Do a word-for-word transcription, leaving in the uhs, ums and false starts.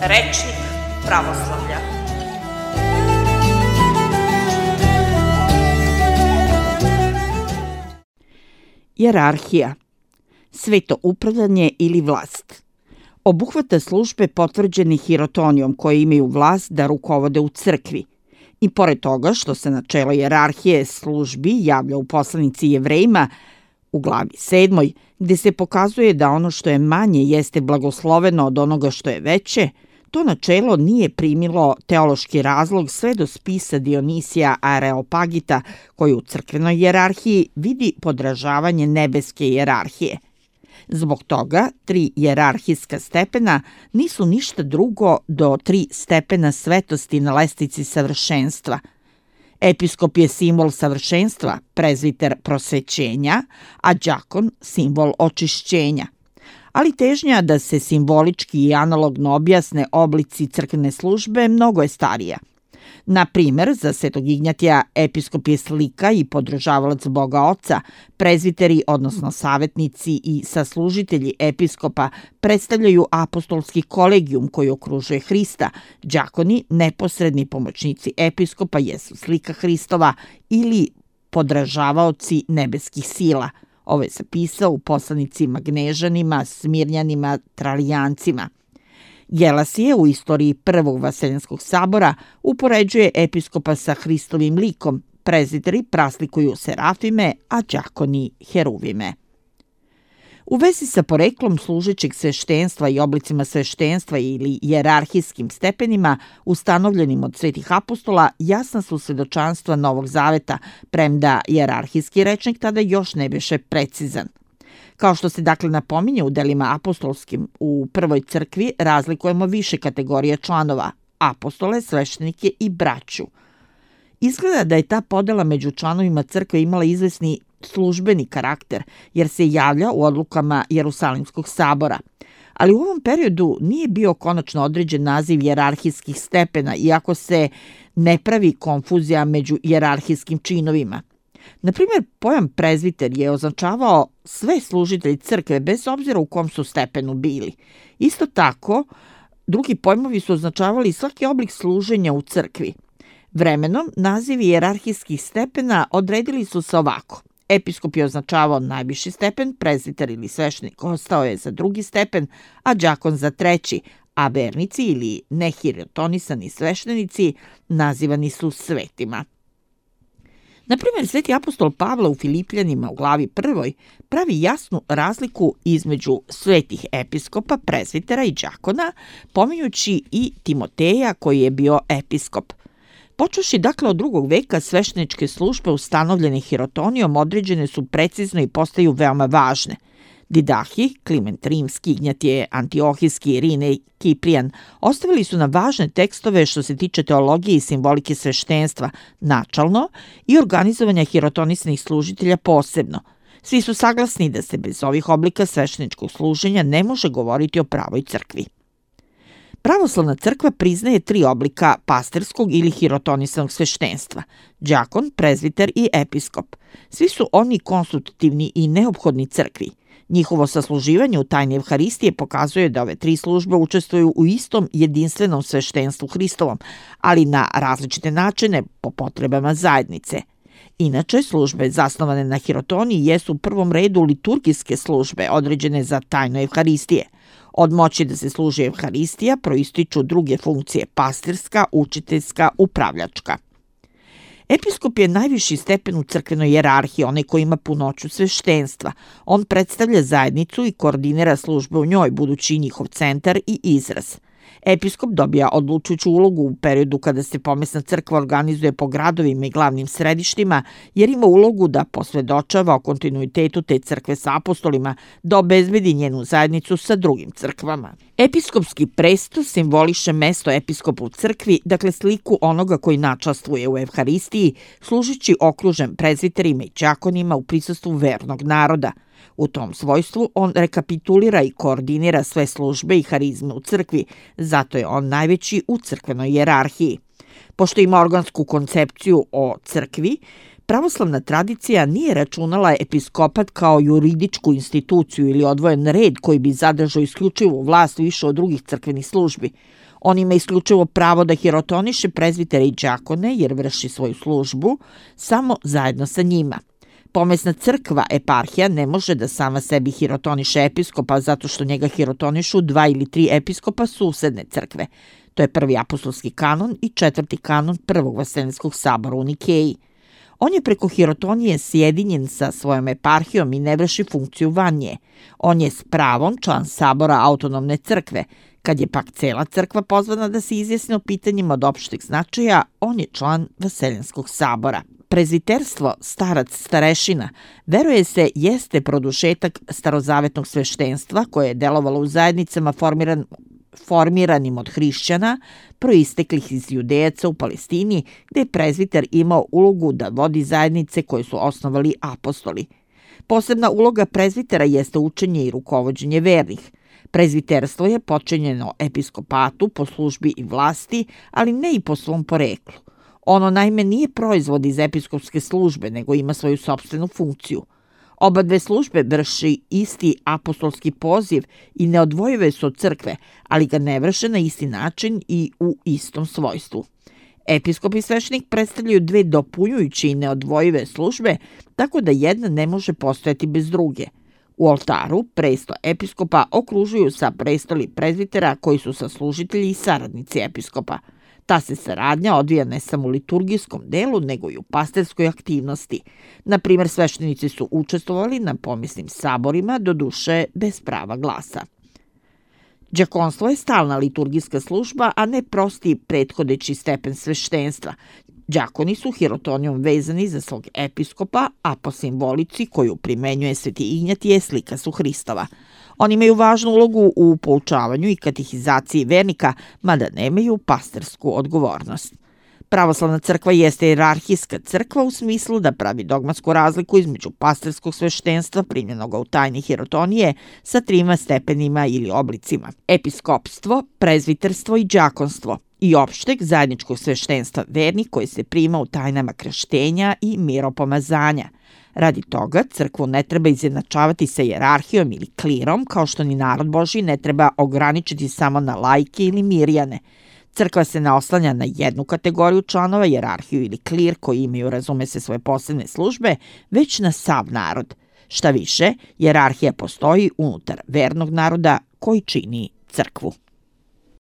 Rečnik pravoslavlja. Hijerarhija, sveto upravljanje ili vlast. Obuhvata službe potvrđene hirotonijom koje imaju vlast da rukovode u crkvi. I pored toga što se načelo hijerarhije službi javlja u poslanici Jevrejima u glavi sedmoj, gde se pokazuje da ono što je manje jeste blagosloveno od onoga što je veće, to načelo nije primilo teološki razlog sve do spisa Dionisija Areopagita, koji u crkvenoj hijerarhiji vidi podražavanje nebeske hijerarhije. Zbog toga, tri hijerarhijska stepena nisu ništa drugo do tri stepena svetosti na lestvici savršenstva. Episkop je simbol savršenstva, prezviter prosvećenja, a đakon simbol očišćenja. Ali težnja da se simbolički i analogno objasne oblici crkvene službe mnogo je starija. Na primer, za Svetog Ignjatija episkop je slika i podržavalac Boga Oca, prezviteri, odnosno savjetnici i saslužitelji episkopa predstavljaju apostolski kolegijum koji okružuje Hrista, đakoni, neposredni pomoćnici episkopa jesu slika Hristova ili podražavaoci nebeskih sila. Ovo je zapisao u poslanicima Gnežanima, Smirnjanima, Tralijancima. Gelasije u istoriji Prvog vaseljanskog sabora upoređuje episkopa sa Hristovim likom, prezviteri praslikuju serafime, a đakoni heruvime. U vezi sa poreklom služećeg sveštenstva i oblicima sveštenstva ili hijerarhijskim stepenima ustanovljenim od svetih apostola jasna su svedočanstva Novog zaveta, premda hijerarhijski rečnik tada još ne biše precizan. Kao što se dakle napominje u delima apostolskim, u prvoj crkvi razlikujemo više kategorija članova, apostole, sveštenike i braću. Izgleda da je ta podela među članovima crkve imala izvesni službeni karakter, jer se javlja u odlukama Jerusalimskog sabora. Ali u ovom periodu nije bio konačno određen naziv hijerarhijskih stepena, iako se ne pravi konfuzija među hijerarhijskim činovima. Na primjer, pojam prezviter je označavao sve služitelji crkve bez obzira u kom su stepenu bili. Isto tako, drugi pojmovi su označavali svaki oblik služenja u crkvi. Vremenom, nazivi hijerarhijskih stepena odredili su se ovako. Episkop je označavao najviši stepen, prezviter ili sveštenik ostao je za drugi stepen, a đakon za treći, a vernici ili nehirotonisani sveštenici nazivani su svetima. Na primjer, sveti apostol Pavle u Filipljanima u glavi prvoj pravi jasnu razliku između svetih episkopa, prezvitera i đakona, pominjući i Timoteja koji je bio episkop. Počevši dakle od drugog veka, svešteničke službe ustanovljene hirotonijom određene su precizno i postaju veoma važne. Didahi, Kliment Rimski, Ignjatije Antiohijski, Irine i Kiprijan ostavili su na važne tekstove što se tiče teologije i simbolike sveštenstva načalno i organizovanja hirotonisnih služitelja posebno. Svi su saglasni da se bez ovih oblika svešteničkog služenja ne može govoriti o pravoj crkvi. Pravoslavna crkva priznaje tri oblika pastirskog ili hirotonisanog sveštenstva: đakon, prezviter i episkop. Svi su oni konstitutivni i neophodni crkvi. Njihovo sasluživanje u tajni Evharistije pokazuje da ove tri službe učestvuju u istom jedinstvenom sveštenstvu Hristovom, ali na različite načine po potrebama zajednice. Inače, službe zasnovane na hirotoniji jesu u prvom redu liturgijske službe određene za tajnu Evharistije. Od moći da se služi Evharistija proističu druge funkcije: pastirska, učiteljska, upravljačka. Episkop je najviši stepen u crkvenoj hijerarhiji, onaj koji ima punoću sveštenstva. On predstavlja zajednicu i koordinira službe u njoj, budući njihov centar i izraz. Episkop dobija odlučujuću ulogu u periodu kada se pomesna crkva organizuje po gradovima i glavnim središtima, jer ima ulogu da posvedočava o kontinuitetu te crkve sa apostolima, da obezbedi njenu zajednicu sa drugim crkvama. Episkopski presto simboliše mesto episkopa u crkvi, dakle sliku onoga koji načastvuje u Evharistiji, služići okružen prezviterima i đakonima u prisustvu vernog naroda. U tom svojstvu on rekapitulira i koordinira sve službe i harizme u crkvi, zato je on najveći u crkvenoj hijerarhiji. Pošto ima organsku koncepciju o crkvi, pravoslavna tradicija nije računala episkopat kao juridičku instituciju ili odvojen red koji bi zadržao isključivu vlast više od drugih crkvenih službi. On ima isključivo pravo da hirotoniše prezbitere i đakone jer vrši svoju službu samo zajedno sa njima. Pomesna crkva, eparhija, ne može da sama sebi hirotoniše episkopa zato što njega hirotonišu dva ili tri episkopa susedne crkve. To je prvi apostolski kanon i četvrti kanon prvog Vaseljenskog sabora u Nikeji. On je preko hirotonije sjedinjen sa svojom eparhijom i ne vrši funkciju van nje. On je s pravom član sabora autonomne crkve. Kad je pak cela crkva pozvana da se izjasni o pitanjima od opšteg značaja, on je član Vaseljenskog sabora. Prezbiterstvo, starac, starešina, veruje se, jeste produšetak starozavetnog sveštenstva koje je delovalo u zajednicama formiran, formiranim od hrišćana, proisteklih iz Judejaca u Palestini, gde je prezbiter imao ulogu da vodi zajednice koje su osnovali apostoli. Posebna uloga prezbitera jeste učenje i rukovođenje vernih. Prezbiterstvo je potčinjeno episkopatu po službi i vlasti, ali ne i po svom poreklu. Ono naime nije proizvod iz episkopske službe, nego ima svoju sopstvenu funkciju. Oba dve službe vrši isti apostolski poziv i neodvojive su od crkve, ali ga ne vrše na isti način i u istom svojstvu. Episkop i sveštenik predstavljaju dve dopunjujuće i neodvojive službe, tako da jedna ne može postojati bez druge. U oltaru presto episkopa okružuju sa prestoli prezbitera koji su saslužitelji i saradnici episkopa. Ta se saradnja odvija ne samo u liturgijskom delu, nego i u pastorskoj aktivnosti. Na primjer, sveštenici su učestvovali na pomisnim saborima, doduše bez prava glasa. Đakonstvo je stalna liturgijska služba, a ne prosti prethodeći stepen sveštenstva. Đakoni su hirotonijom vezani za svog episkopa, a po simbolici koju primenjuje Sveti Ignjatije je slika su Hristova. Oni imaju važnu ulogu u poučavanju i katehizaciji vernika, mada nemaju pastorsku odgovornost. Pravoslavna crkva jeste hijerarhijska crkva u smislu da pravi dogmatsku razliku između pastorskog sveštenstva primljenog u tajni hirotonije sa trima stepenima ili oblicima: episkopstvo, prezbiterstvo i đakonstvo, i opšteg zajedničkog sveštenstva vernih koji se prima u tajnama krštenja i miropomazanja. Radi toga crkvu ne treba izjednačavati sa hijerarhijom ili klirom, kao što ni narod Božji ne treba ograničiti samo na laike ili mirjane. Crkva se ne oslanja na jednu kategoriju članova, hijerarhiju ili klir koji imaju, razume se, svoje posebne službe, već na sav narod. Šta više, hijerarhija postoji unutar vernog naroda koji čini crkvu.